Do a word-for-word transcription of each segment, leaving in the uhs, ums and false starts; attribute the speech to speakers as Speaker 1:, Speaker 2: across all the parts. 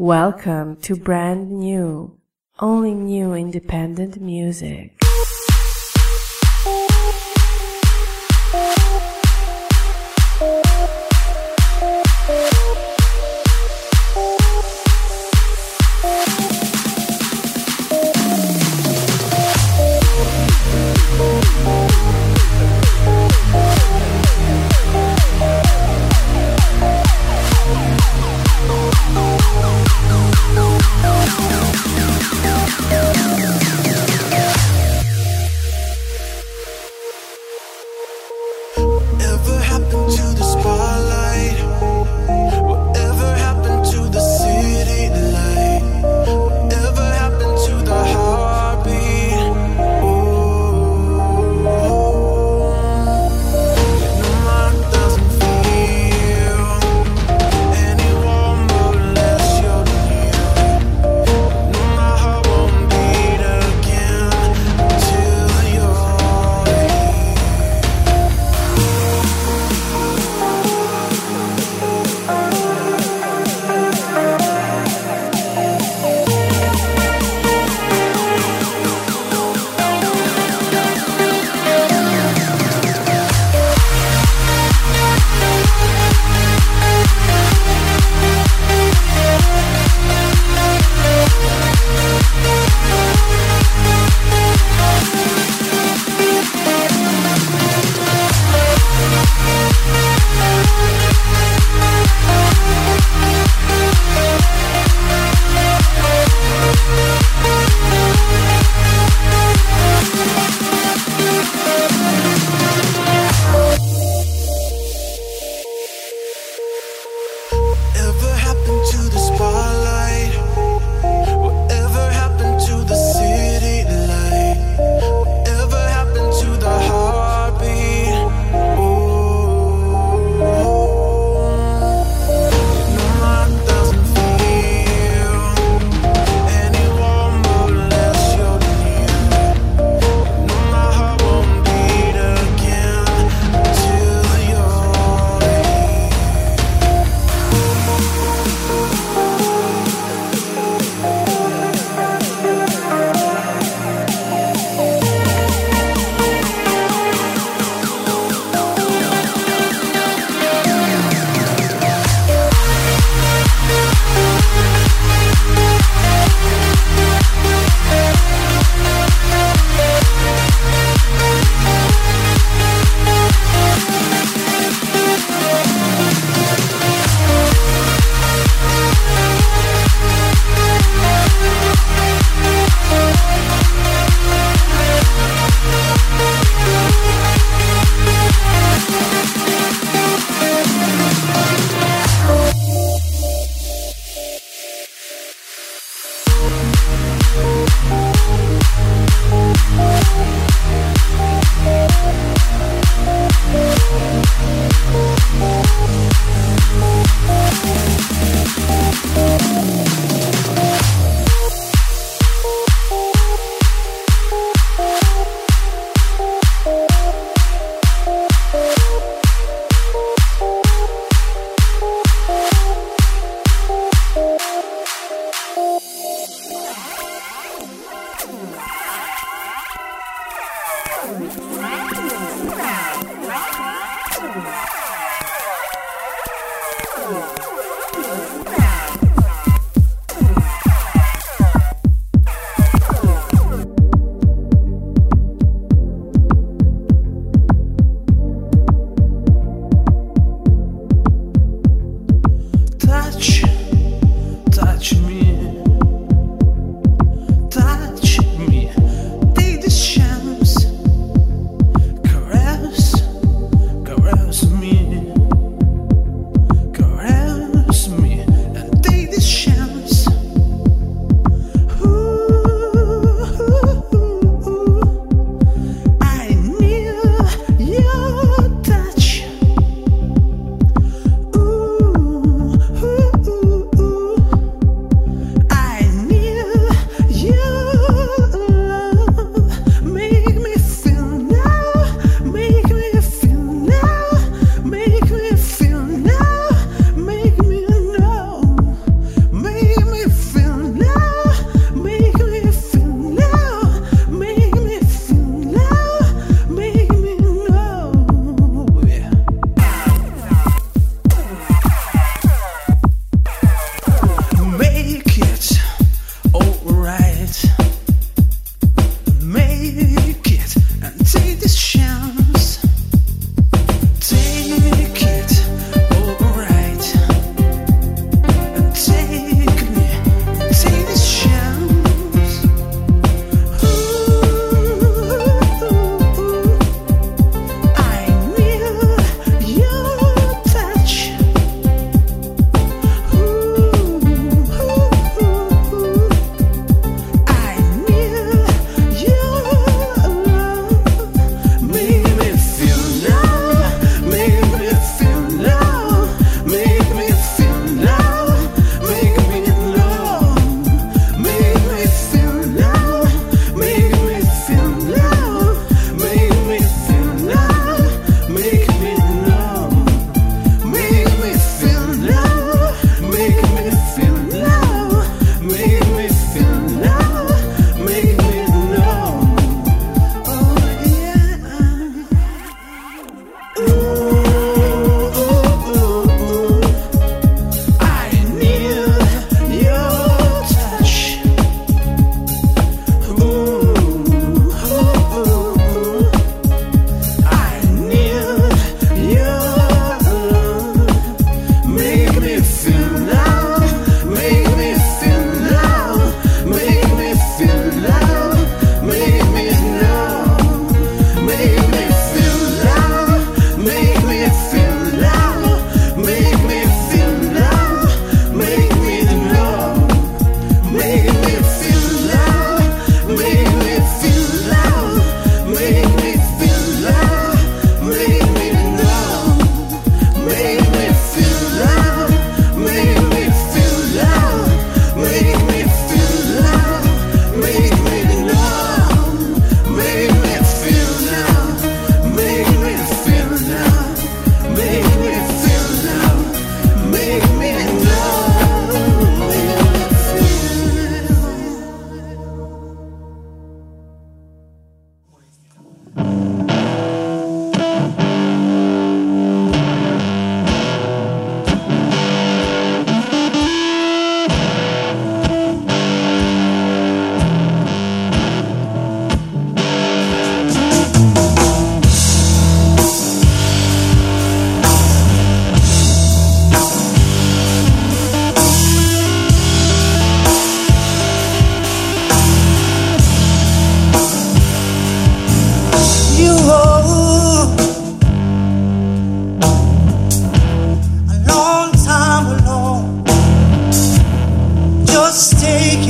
Speaker 1: Welcome to brand new, only new independent music.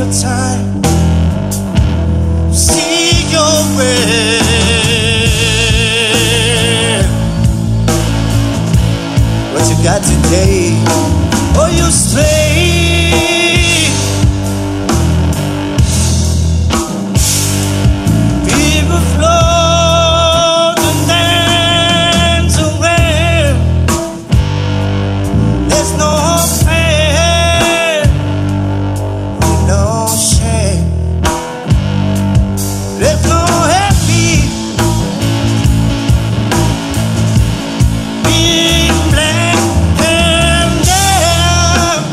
Speaker 2: your time, see your way. What you got today, or you stray. People float and dance around. There's no pain, no shame. There's no happy being black and down.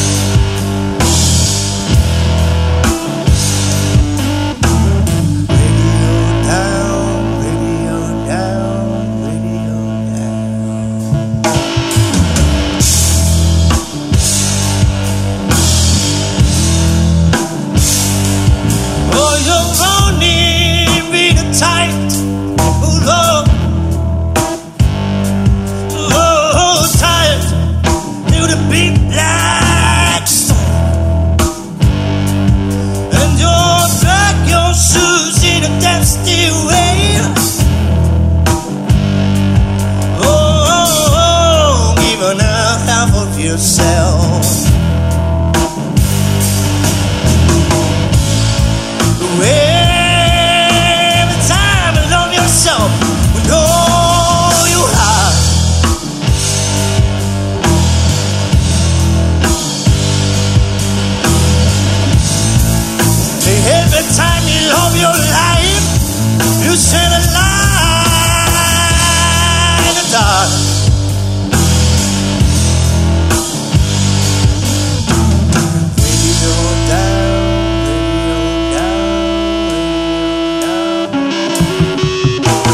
Speaker 2: Radio down, radio down, radio down. Oh, you're only being tight. Oh, Lord. Oh, tired to the big black storm. And you'll drag your shoes in a dusty way. Oh, oh, oh, giving out half of yourself. Every time you love yourself with all you have. Every time you love your life, you shed a light in the dark. Radio down, radio down, radio down.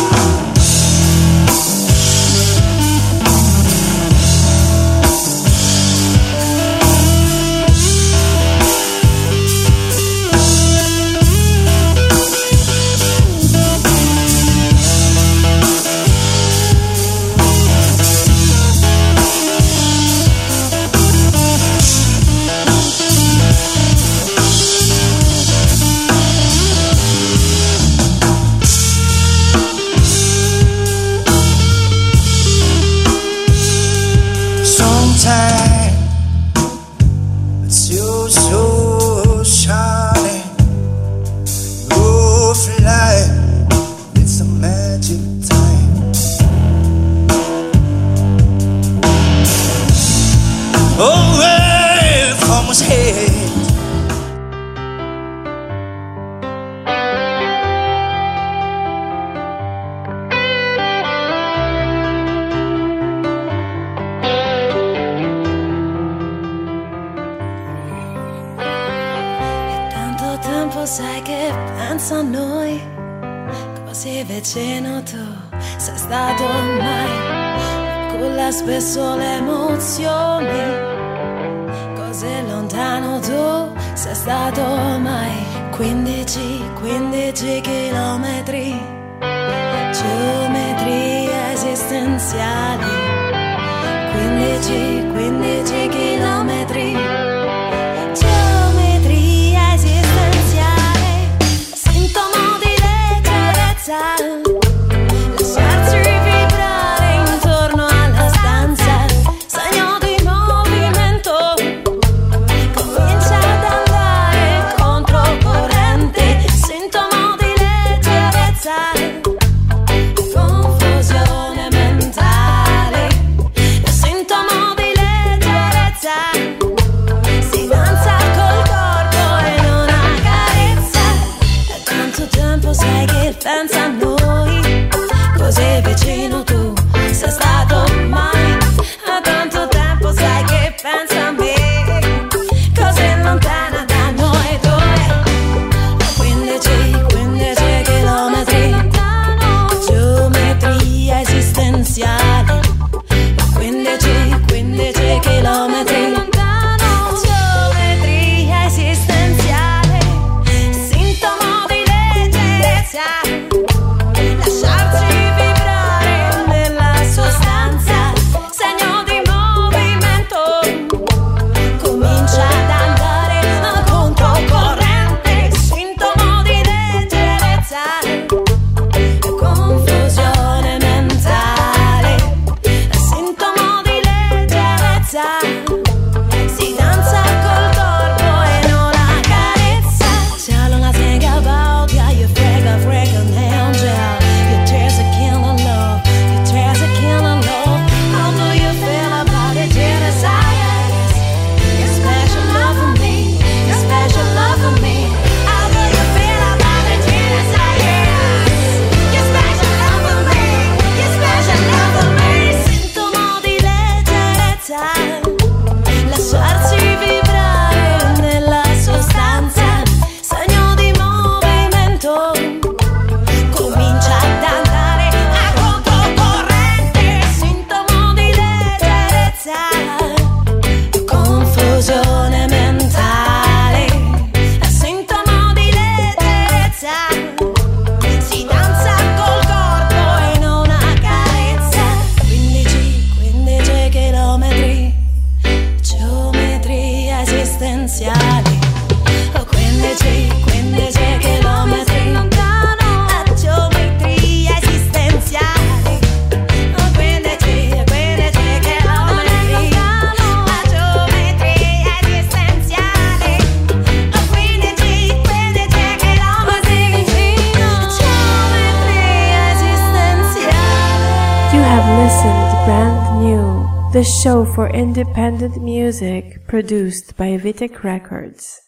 Speaker 2: Sometimes it's you so shining, you fly, it's a magic time. Away from his head.
Speaker 3: Sai che penso a noi, così vicino tu sei stato mai, culla spesso le emozioni, così lontano tu sei stato mai. Quindici, quindici chilometri, geometrie esistenziali. Quindici, quindici chilometri, geometrie esistenziali. Sintomo di leggerezza, lasciarsi vibrare intorno alla stanza. Segno di movimento, comincia ad andare controcorrente. Sintomo di leggerezza, confusione mentale. Sintomo di leggerezza. esistenziali. Oh, quindici, quindici chilometri lontano, a geometria esistenziali. Oh, quindici, quindici chilometri lontano, a geometria esistenziali. Oh, quindici, quindici chilometri vicino, geometria esistenziale.
Speaker 1: You have listened Brand New, the show for independent music produced by Vitek Records.